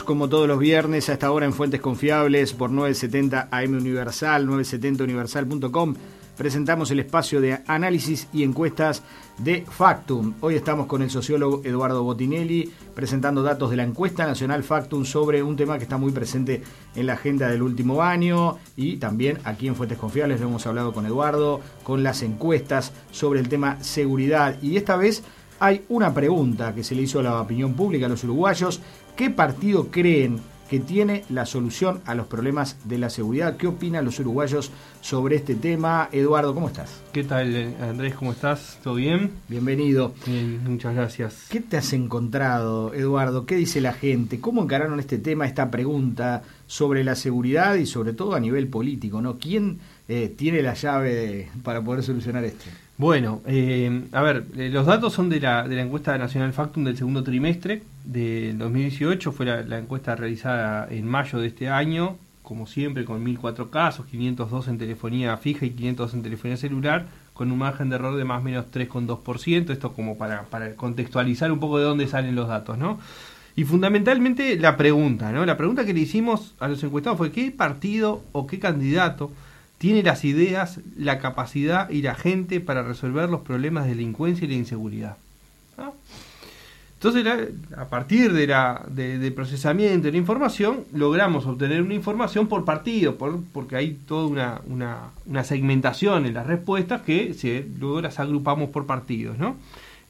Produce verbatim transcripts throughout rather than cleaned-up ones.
como todos los viernes, a esta hora en Fuentes Confiables por novecientos setenta A M Universal, novecientos setenta universal punto com. Presentamos el espacio de análisis y encuestas de Factum. Hoy estamos con el sociólogo Eduardo Botinelli presentando datos de la encuesta nacional Factum sobre un tema que está muy presente en la agenda del último año, y también aquí en Fuentes Confiables lo hemos hablado con Eduardo, con las encuestas sobre el tema seguridad. Y esta vez hay una pregunta que se le hizo a la opinión pública, a los uruguayos: ¿qué partido creen que tiene la solución a los problemas de la seguridad? ¿Qué opinan los uruguayos sobre este tema? Eduardo, ¿cómo estás? ¿Qué tal, Andrés? ¿Cómo estás? ¿Todo bien? Bienvenido. Bien, muchas gracias. ¿Qué te has encontrado, Eduardo? ¿Qué dice la gente? ¿Cómo encararon este tema, esta pregunta sobre la seguridad y sobre todo a nivel político, ¿no? ¿Quién eh, tiene la llave de, para poder solucionar esto? Bueno, eh, a ver, eh, los datos son de la, de la encuesta nacional Factum del segundo trimestre del dos mil dieciocho. Fue la, la encuesta realizada en mayo de este año, como siempre, con mil cuatro casos, quinientos dos en telefonía fija y quinientos dos en telefonía celular, con un margen de error de más o menos tres coma dos por ciento. Esto como para, para contextualizar un poco de dónde salen los datos, ¿no? Y fundamentalmente la pregunta, ¿no? La pregunta que le hicimos a los encuestados fue: ¿qué partido o qué candidato tiene las ideas, la capacidad y la gente para resolver los problemas de delincuencia y la inseguridad? ¿No? Entonces, la, a partir de la, de, del procesamiento de la información, logramos obtener una información por partido, por, porque hay toda una, una, una segmentación en las respuestas que se, luego las agrupamos por partidos, ¿no?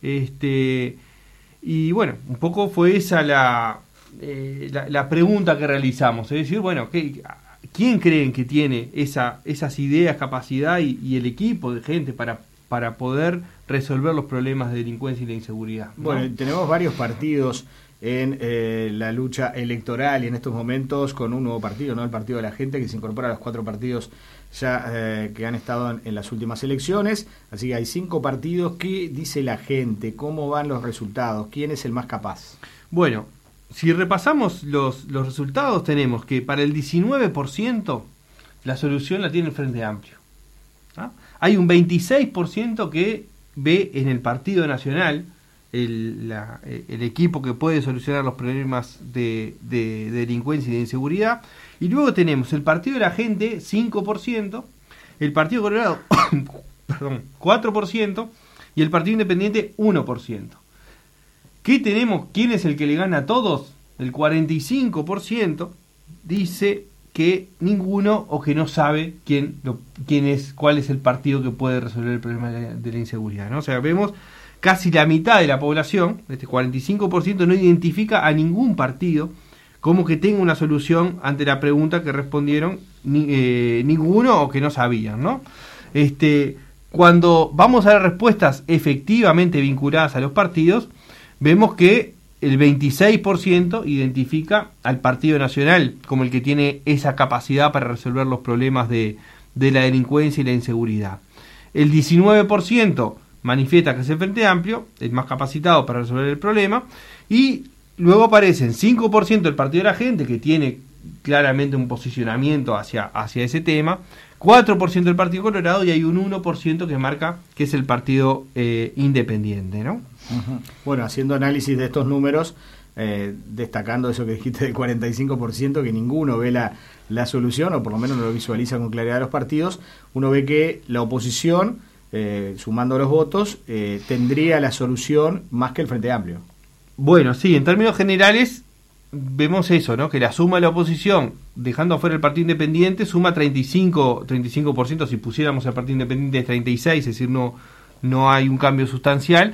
Este, y bueno, un poco fue esa la, eh, la, la pregunta que realizamos, es decir, bueno, ¿qué, ¿quién creen que tiene esa, esas ideas, capacidad y, y el equipo de gente para, para poder resolver los problemas de delincuencia y la inseguridad, ¿no? Bueno, tenemos varios partidos en eh, la lucha electoral y en estos momentos con un nuevo partido, ¿no? El Partido de la Gente, que se incorpora a los cuatro partidos ya eh, que han estado en, en las últimas elecciones. Así que hay cinco partidos. ¿Qué dice la gente? ¿Cómo van los resultados? ¿Quién es el más capaz? Bueno, si repasamos los, los resultados, tenemos que para el diecinueve por ciento la solución la tiene el Frente Amplio, ¿no? Hay un veintiséis por ciento que ve en el Partido Nacional el, la, el equipo que puede solucionar los problemas de, de, de delincuencia y de inseguridad. Y luego tenemos el Partido de la Gente, cinco por ciento, el Partido Colorado, perdón, cuatro por ciento, y el Partido Independiente, uno por ciento. ¿Qué tenemos? ¿Quién es el que le gana a todos? El cuarenta y cinco por ciento dice que ninguno, o que no sabe quién, lo, quién es, cuál es el partido que puede resolver el problema de la, de la inseguridad, ¿no? O sea, vemos casi la mitad de la población, este cuarenta y cinco por ciento, no identifica a ningún partido como que tenga una solución ante la pregunta que respondieron ni, eh, ninguno o que no sabían, ¿no? Este, cuando vamos a las respuestas efectivamente vinculadas a los partidos, vemos que el veintiséis por ciento identifica al Partido Nacional como el que tiene esa capacidad para resolver los problemas de, de la delincuencia y la inseguridad. El diecinueve por ciento manifiesta que es el Frente Amplio, el más capacitado para resolver el problema, y luego aparecen cinco por ciento del Partido de la Gente, que tiene claramente un posicionamiento hacia, hacia ese tema, cuatro por ciento del Partido Colorado, y hay un uno por ciento que marca que es el Partido eh, Independiente, ¿no? Uh-huh. Bueno, haciendo análisis de estos números, eh, destacando eso que dijiste del cuarenta y cinco por ciento, que ninguno ve la, la solución, o por lo menos no lo visualiza con claridad los partidos, uno ve que la oposición, eh, sumando los votos, eh, tendría la solución más que el Frente Amplio. Bueno, sí, en términos generales vemos eso, ¿no? Que la suma de la oposición, dejando afuera el Partido Independiente, suma treinta y cinco por ciento. Si pusiéramos al Partido Independiente es treinta y seis por ciento, es decir, no, no hay un cambio sustancial.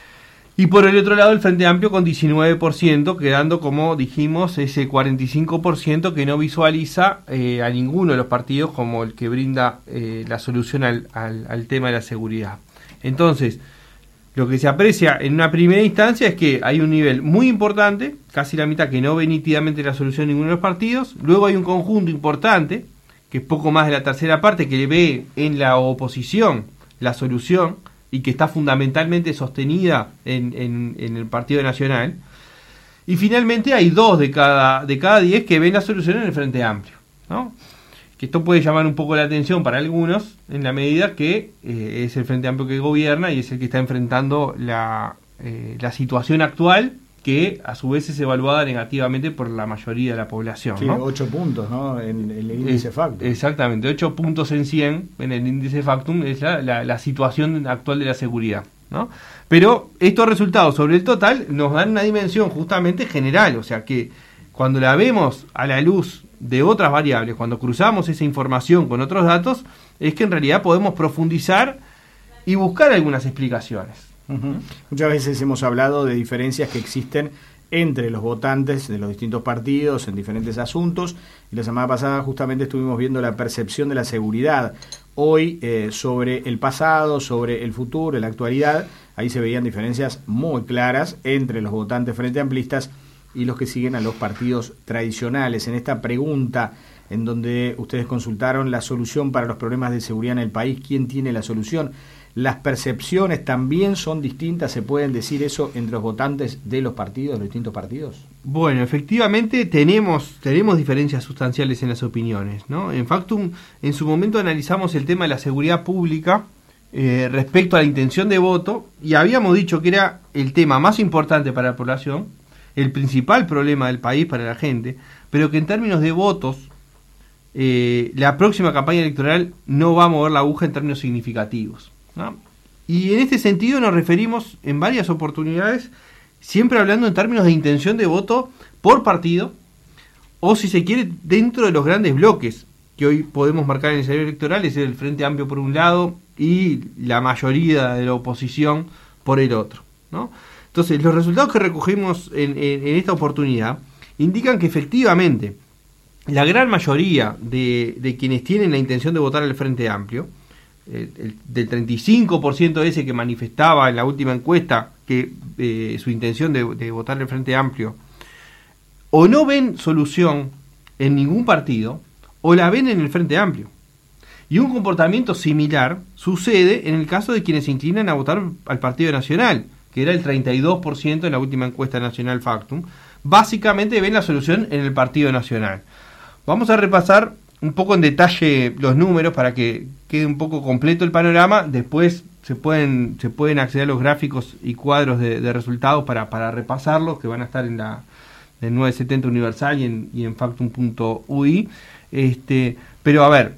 Y por el otro lado el Frente Amplio con diecinueve por ciento, quedando, como dijimos, ese cuarenta y cinco por ciento que no visualiza eh, a ninguno de los partidos como el que brinda eh, la solución al, al, al tema de la seguridad. Entonces, lo que se aprecia en una primera instancia es que hay un nivel muy importante, casi la mitad, que no ve nítidamente la solución en ninguno de los partidos. Luego hay un conjunto importante, que es poco más de la tercera parte, que le ve en la oposición la solución y que está fundamentalmente sostenida en, en, en el Partido Nacional. Y finalmente hay dos de cada, de cada diez que ven la solución en el Frente Amplio, ¿no? Que esto puede llamar un poco la atención para algunos, en la medida que eh, es el Frente Amplio que gobierna y es el que está enfrentando la, eh, la situación actual que a su vez es evaluada negativamente por la mayoría de la población. Sí, ¿no? ocho puntos, ¿no? En, en el índice es, Factum. Exactamente, ocho puntos en cien en el índice Factum es la, la, la situación actual de la seguridad, ¿no? Pero estos resultados sobre el total nos dan una dimensión justamente general, o sea que cuando la vemos a la luz de otras variables, cuando cruzamos esa información con otros datos, es que en realidad podemos profundizar y buscar algunas explicaciones. Uh-huh. Muchas veces hemos hablado de diferencias que existen entre los votantes de los distintos partidos en diferentes asuntos, y la semana pasada justamente estuvimos viendo la percepción de la seguridad. Hoy eh, sobre el pasado, sobre el futuro, la actualidad, ahí se veían diferencias muy claras entre los votantes frente amplistas y los que siguen a los partidos tradicionales. En esta pregunta en donde ustedes consultaron la solución para los problemas de seguridad en el país, ¿quién tiene la solución? ¿Las percepciones también son distintas? ¿Se pueden decir eso entre los votantes de los partidos, de los distintos partidos? Bueno, efectivamente tenemos tenemos diferencias sustanciales en las opiniones, ¿no? En Factum, en su momento analizamos el tema de la seguridad pública eh, respecto a la intención de voto, y habíamos dicho que era el tema más importante para la población, el principal problema del país para la gente, pero que en términos de votos, eh, la próxima campaña electoral no va a mover la aguja en términos significativos, ¿no? Y en este sentido nos referimos en varias oportunidades, siempre hablando en términos de intención de voto por partido, o si se quiere, dentro de los grandes bloques que hoy podemos marcar en el escenario electoral, es el Frente Amplio por un lado y la mayoría de la oposición por el otro, ¿no? Entonces, los resultados que recogimos en, en, en esta oportunidad indican que efectivamente la gran mayoría de, de quienes tienen la intención de votar al Frente Amplio, eh, el, del treinta y cinco por ciento ese que manifestaba en la última encuesta que eh, su intención de, de votar al Frente Amplio, o no ven solución en ningún partido, o la ven en el Frente Amplio. Y un comportamiento similar sucede en el caso de quienes se inclinan a votar al Partido Nacional, que era el treinta y dos por ciento en la última encuesta nacional Factum. Básicamente ven la solución en el Partido Nacional. Vamos a repasar un poco en detalle los números para que quede un poco completo el panorama. Después se pueden se pueden acceder a los gráficos y cuadros de, de resultados para, para repasarlos, que van a estar en la en nueve setenta Universal y en, y en factum punto u i. Este, pero a ver,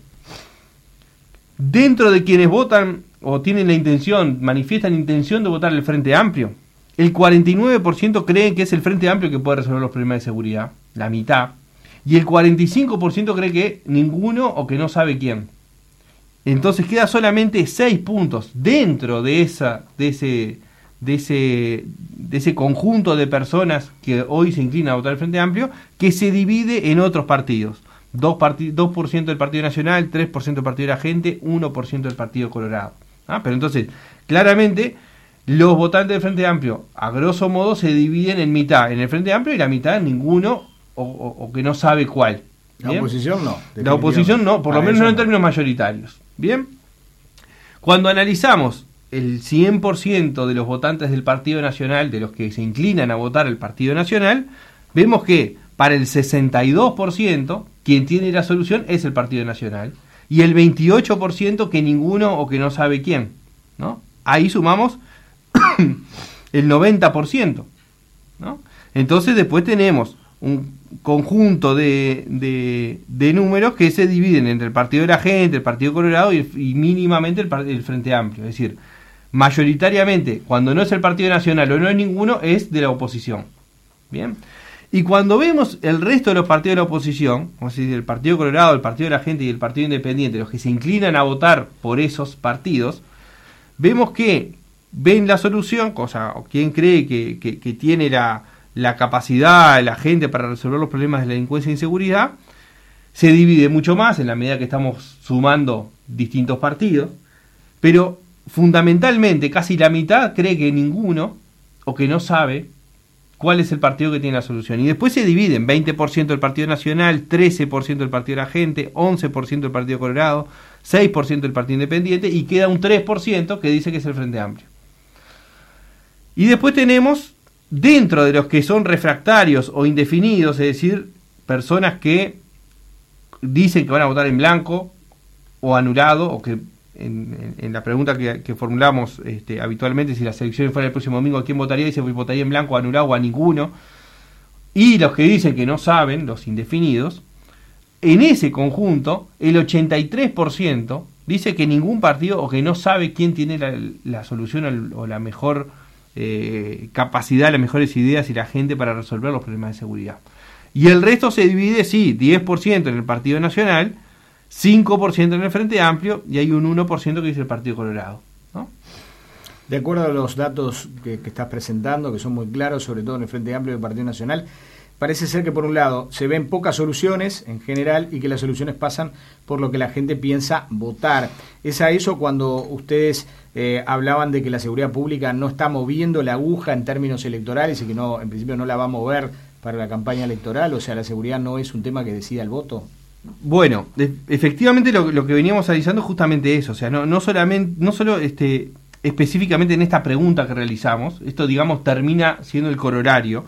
dentro de quienes votan o tienen la intención, manifiestan intención de votar el Frente Amplio, el cuarenta y nueve por ciento creen que es el Frente Amplio que puede resolver los problemas de seguridad, la mitad, y el cuarenta y cinco por ciento cree que ninguno o que no sabe quién. Entonces queda solamente seis puntos dentro de esa de ese de ese de ese conjunto de personas que hoy se inclinan a votar el Frente Amplio, que se divide en otros partidos. dos por ciento del Partido Nacional, tres por ciento del Partido de la Gente, uno por ciento del Partido Colorado. ¿Ah? Pero entonces, claramente, los votantes del Frente Amplio, a grosso modo, se dividen en mitad en el Frente Amplio y la mitad en ninguno o, o, o que no sabe cuál. ¿Bien? La oposición no. La oposición no, por lo menos no en términos mayoritarios. Bien. Cuando analizamos el cien por ciento de los votantes del Partido Nacional, de los que se inclinan a votar el Partido Nacional, vemos que para el sesenta y dos por ciento quien tiene la solución es el Partido Nacional, y el veintiocho por ciento que ninguno o que no sabe quién, ¿no? Ahí sumamos el noventa por ciento, ¿no? Entonces después tenemos un conjunto de, de, de números que se dividen entre el Partido de la Gente, el Partido Colorado y, y mínimamente el, el Frente Amplio. Es decir, mayoritariamente, cuando no es el Partido Nacional o no es ninguno, es de la oposición. Bien. Y cuando vemos el resto de los partidos de la oposición, como si el Partido Colorado, el Partido de la Gente y el Partido Independiente, los que se inclinan a votar por esos partidos, vemos que ven la solución, cosa, o quien cree que, que, que tiene la, la capacidad, la gente para resolver los problemas de la delincuencia e inseguridad, se divide mucho más en la medida que estamos sumando distintos partidos, pero fundamentalmente casi la mitad cree que ninguno o que no sabe cuál es el partido que tiene la solución. Y después se dividen, veinte por ciento del Partido Nacional, trece por ciento del Partido de la Gente, once por ciento del Partido Colorado, seis por ciento del Partido Independiente, y queda un tres por ciento que dice que es el Frente Amplio. Y después tenemos, dentro de los que son refractarios o indefinidos, es decir, personas que dicen que van a votar en blanco o anulado, o que en, en la pregunta que, que formulamos este, habitualmente, si las elecciones fueran el próximo domingo, ¿quién votaría? Dice, pues votaría en blanco, anulado o a ninguno. Y los que dicen que no saben, los indefinidos, en ese conjunto, el ochenta y tres por ciento dice que ningún partido o que no sabe quién tiene la, la solución al, o la mejor eh, capacidad, las mejores ideas y la gente para resolver los problemas de seguridad. Y el resto se divide, sí, diez por ciento en el Partido Nacional, cinco por ciento en el Frente Amplio y hay un uno por ciento que dice el Partido Colorado, ¿no? De acuerdo a los datos que, que estás presentando, que son muy claros, sobre todo en el Frente Amplio y el Partido Nacional, parece ser que por un lado se ven pocas soluciones en general y que las soluciones pasan por lo que la gente piensa votar. ¿Es a eso cuando ustedes eh, hablaban de que la seguridad pública no está moviendo la aguja en términos electorales y que no, en principio no la va a mover para la campaña electoral? O sea, ¿la seguridad no es un tema que decida el voto? Bueno, de, efectivamente lo, lo que veníamos analizando es justamente eso. O sea, no, no solamente, no solo este, específicamente en esta pregunta que realizamos, esto digamos termina siendo el corolario.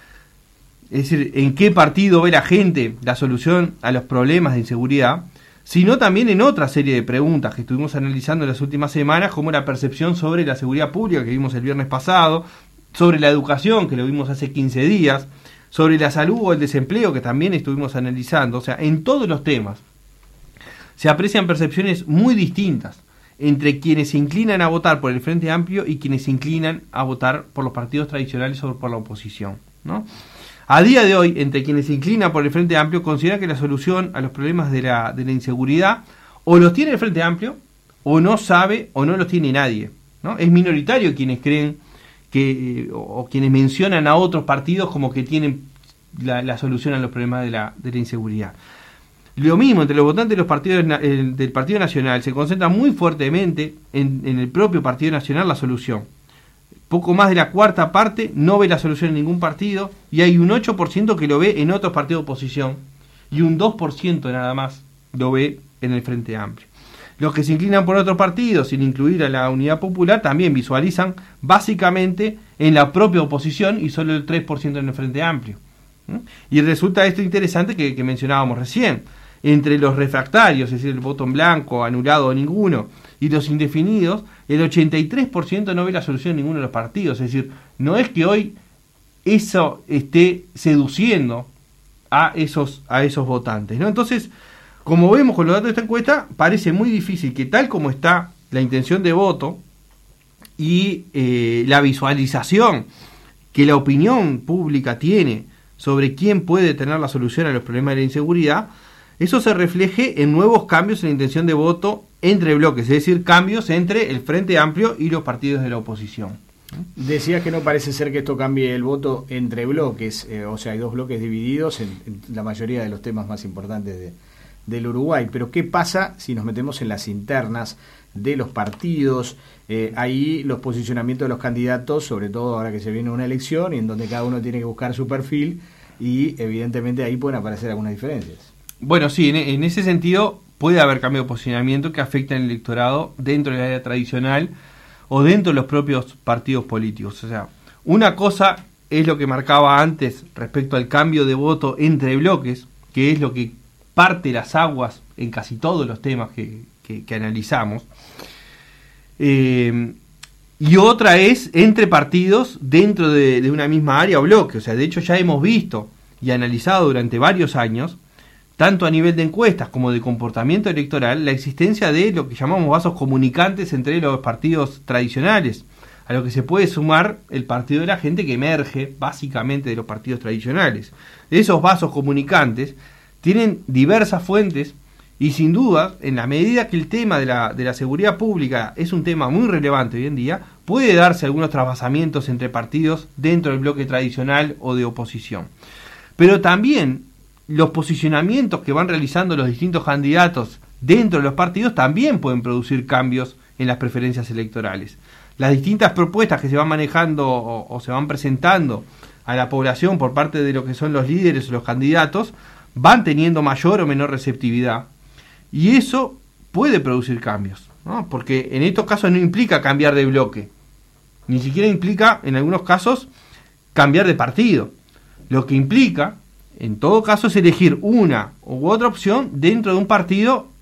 Es decir, ¿en qué partido ve la gente la solución a los problemas de inseguridad? Sino también en otra serie de preguntas que estuvimos analizando en las últimas semanas, como la percepción sobre la seguridad pública que vimos el viernes pasado, sobre la educación que lo vimos hace quince días, sobre la salud o el desempleo que también estuvimos analizando. O sea, en todos los temas se aprecian percepciones muy distintas entre quienes se inclinan a votar por el Frente Amplio y quienes se inclinan a votar por los partidos tradicionales o por la oposición, ¿no? A día de hoy, entre quienes se inclinan por el Frente Amplio, consideran que la solución a los problemas de la, de la inseguridad o los tiene el Frente Amplio, o no sabe, o no los tiene nadie, ¿no? Es minoritario quienes creen que, o, o quienes mencionan a otros partidos como que tienen la, la solución a los problemas de la, de la inseguridad. Lo mismo, entre los votantes de los partidos el, del Partido Nacional, se concentra muy fuertemente en, en el propio Partido Nacional la solución. Poco más de la cuarta parte no ve la solución en ningún partido y hay un ocho por ciento que lo ve en otros partidos de oposición y un dos por ciento nada más lo ve en el Frente Amplio. Los que se inclinan por otros partidos, sin incluir a la Unidad Popular, también visualizan básicamente en la propia oposición y solo el tres por ciento en el Frente Amplio. ¿Mm? Y resulta esto interesante que, que mencionábamos recién. Entre los refractarios, es decir, el voto en blanco, anulado o ninguno, y los indefinidos, el ochenta y tres por ciento no ve la solución en ninguno de los partidos. Es decir, no es que hoy eso esté seduciendo a esos, a esos votantes, ¿no? Entonces, como vemos con los datos de esta encuesta, parece muy difícil que tal como está la intención de voto y eh, la visualización que la opinión pública tiene sobre quién puede tener la solución a los problemas de la inseguridad, eso se refleje en nuevos cambios en la intención de voto entre bloques, es decir, cambios entre el Frente Amplio y los partidos de la oposición. Decías que no parece ser que esto cambie el voto entre bloques, eh, o sea, hay dos bloques divididos en, en la mayoría de los temas más importantes de, del Uruguay, pero ¿qué pasa si nos metemos en las internas de los partidos? Eh, ahí los posicionamientos de los candidatos, sobre todo ahora que se viene una elección y en donde cada uno tiene que buscar su perfil y evidentemente ahí pueden aparecer algunas diferencias. Bueno, sí, en, en ese sentido puede haber cambio de posicionamiento que afecta al electorado dentro del área tradicional o dentro de los propios partidos políticos. O sea, una cosa es lo que marcaba antes respecto al cambio de voto entre bloques, que es lo que parte las aguas en casi todos los temas que, que, que analizamos. Eh, y otra es entre partidos dentro de, de una misma área o bloque. O sea, de hecho ya hemos visto y analizado durante varios años, tanto a nivel de encuestas como de comportamiento electoral, la existencia de lo que llamamos vasos comunicantes entre los partidos tradicionales, a lo que se puede sumar el partido de la gente que emerge básicamente de los partidos tradicionales. Esos vasos comunicantes tienen diversas fuentes y sin duda, en la medida que el tema de la, de la seguridad pública es un tema muy relevante hoy en día, puede darse algunos trasvasamientos entre partidos dentro del bloque tradicional o de oposición. Pero también los posicionamientos que van realizando los distintos candidatos dentro de los partidos también pueden producir cambios en las preferencias electorales. Las distintas propuestas que se van manejando o, o se van presentando a la población por parte de lo que son los líderes o los candidatos van teniendo mayor o menor receptividad y eso puede producir cambios, ¿no? Porque en estos casos no implica cambiar de bloque, ni siquiera implica en algunos casos cambiar de partido. Lo que implica en todo caso es elegir una u otra opción dentro de un partido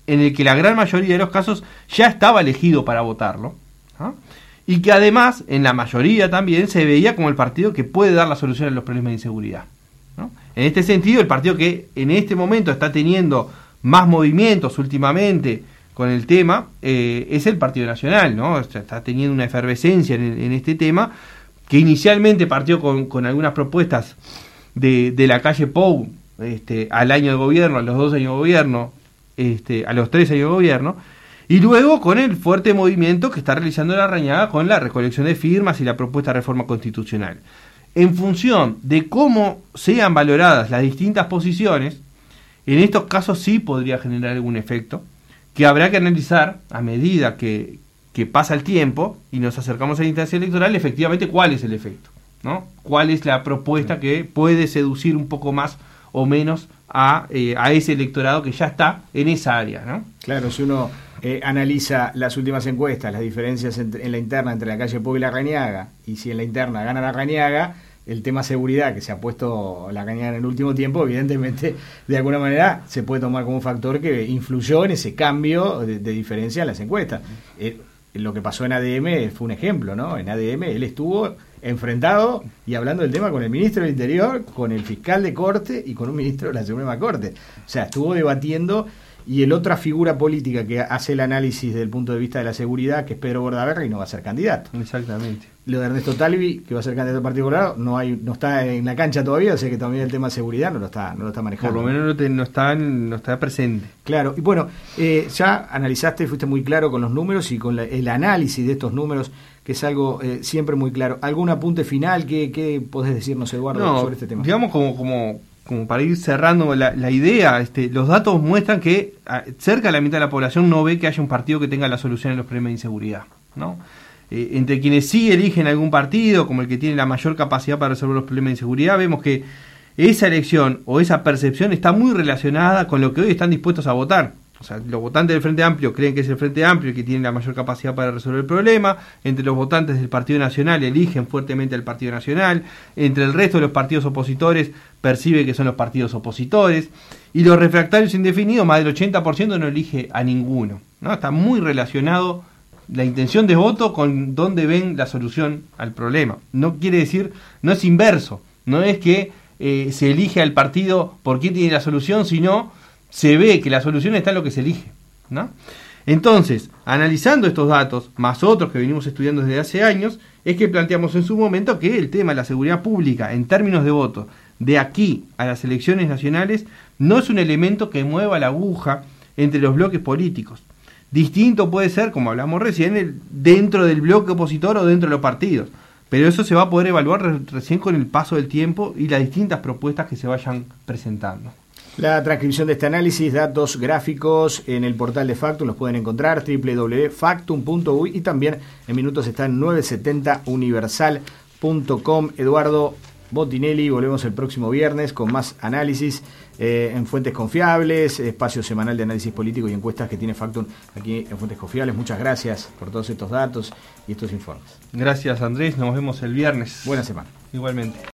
en el que la gran mayoría de los casos ya estaba elegido para votarlo, ¿ah? Y que además, en la mayoría también, se veía como el partido que puede dar la solución a los problemas de inseguridad, ¿no? En este sentido, el partido que en este momento está teniendo más movimientos últimamente con el tema eh, es el Partido Nacional, ¿no? O sea, está teniendo una efervescencia en, en este tema, que inicialmente partió con, con algunas propuestas de, de la calle Pou, este, al año de gobierno, a los dos años de gobierno, este, a los tres años de gobierno, y luego con el fuerte movimiento que está realizando Larrañaga con la recolección de firmas y la propuesta de reforma constitucional. En función de cómo sean valoradas las distintas posiciones, en estos casos sí podría generar algún efecto, que habrá que analizar a medida que, que pasa el tiempo y nos acercamos a la instancia electoral, efectivamente cuál es el efecto, ¿no? Cuál es la propuesta que puede seducir un poco más o menos a, eh, a ese electorado que ya está en esa área, ¿no? Claro, si uno eh, analiza las últimas encuestas, las diferencias en, en la interna entre la calle Pou y Larrañaga, y si en la interna gana Larrañaga, el tema seguridad que se ha puesto Larrañaga en el último tiempo, evidentemente, de alguna manera se puede tomar como un factor que influyó en ese cambio de, de diferencia en las encuestas. Eh, lo que pasó en A D M fue un ejemplo, ¿no? En A D M él estuvo enfrentado y hablando del tema con el ministro del Interior, con el fiscal de Corte y con un ministro de la Suprema Corte. O sea, estuvo debatiendo, y el otra figura política que hace el análisis desde el punto de vista de la seguridad, que es Pedro Bordaberry, no va a ser candidato. Exactamente. Lo de Ernesto Talvi, que va a ser candidato al Partido Colorado, no hay, no está en la cancha todavía, o sea que también el tema de seguridad no lo está, no lo está manejando. Por lo menos no, te, no, está, no está presente. Claro, y bueno, eh, ya analizaste, fuiste muy claro con los números y con la, el análisis de estos números, que es algo eh, siempre muy claro. ¿Algún apunte final? ¿Qué, qué podés decirnos, Eduardo, no, sobre este tema? Digamos como... como como para ir cerrando la, la idea, este, los datos muestran que a, cerca de la mitad de la población no ve que haya un partido que tenga la solución a los problemas de inseguridad, ¿no? Eh, entre quienes sí eligen algún partido, como el que tiene la mayor capacidad para resolver los problemas de inseguridad, vemos que esa elección o esa percepción está muy relacionada con lo que hoy están dispuestos a votar. O sea, los votantes del Frente Amplio creen que es el Frente Amplio el que tiene la mayor capacidad para resolver el problema. Entre los votantes del Partido Nacional eligen fuertemente al Partido Nacional. Entre el resto de los partidos opositores percibe que son los partidos opositores. Y los refractarios indefinidos, más del ochenta por ciento no elige a ninguno, ¿no? Está muy relacionado la intención de voto con dónde ven la solución al problema. No quiere decir, no es inverso. No es que eh, se elige al partido por quién tiene la solución, sino se ve que la solución está en lo que se elige, ¿no? Entonces, analizando estos datos, más otros que venimos estudiando desde hace años, es que planteamos en su momento que el tema de la seguridad pública, en términos de voto, de aquí a las elecciones nacionales, no es un elemento que mueva la aguja entre los bloques políticos. Distinto puede ser, como hablamos recién, el, dentro del bloque opositor o dentro de los partidos, pero eso se va a poder evaluar re- recién con el paso del tiempo y las distintas propuestas que se vayan presentando. La transcripción de este análisis, datos gráficos en el portal de Factum, los pueden encontrar doble u doble u doble u punto factum punto u y y también en minutos está en novecientos setenta universal punto com. Eduardo Botinelli, volvemos el próximo viernes con más análisis eh, en Fuentes Confiables, espacio semanal de análisis político y encuestas que tiene Factum aquí en Fuentes Confiables. Muchas gracias por todos estos datos y estos informes. Gracias, Andrés, nos vemos el viernes. Buena semana. Igualmente.